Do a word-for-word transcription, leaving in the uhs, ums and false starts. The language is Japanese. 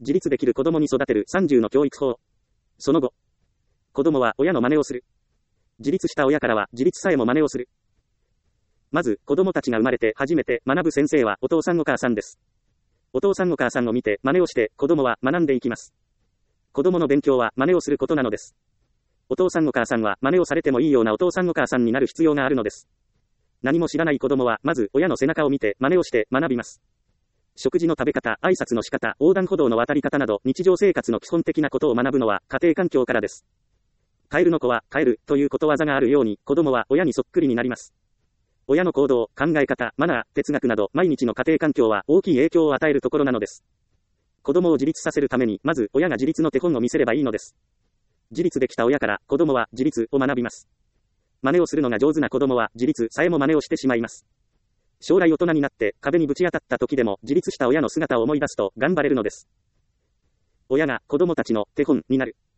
自立できる子供に育てるさんじゅうの教育法。その後、子供は親の真似をする。自立した親からは自立さえも真似をする。まず、子供たちが生まれて初めて学ぶ先生はお父さんお母さんです。お父さんお母さんを見て真似をして子供は学んでいきます。子供の勉強は真似をすることなのです。お父さんお母さんは真似をされてもいいようなお父さんお母さんになる必要があるのです。何も知らない子供はまず親の背中を見て真似をして学びます。食事の食べ方、挨拶の仕方、横断歩道の渡り方など日常生活の基本的なことを学ぶのは家庭環境からです。カエルの子はカエルということわざがあるように子供は親にそっくりになります。親の行動、考え方、マナー、哲学など毎日の家庭環境は大きい影響を与えるところなのです。子供を自立させるためにまず親が自立の手本を見せればいいのです。自立できた親から子供は自立を学びます。真似をするのが上手な子供は自立さえも真似をしてしまいます。将来大人になって壁にぶち当たった時でも自立した親の姿を思い出すと頑張れるのです。親が子供たちの手本になる。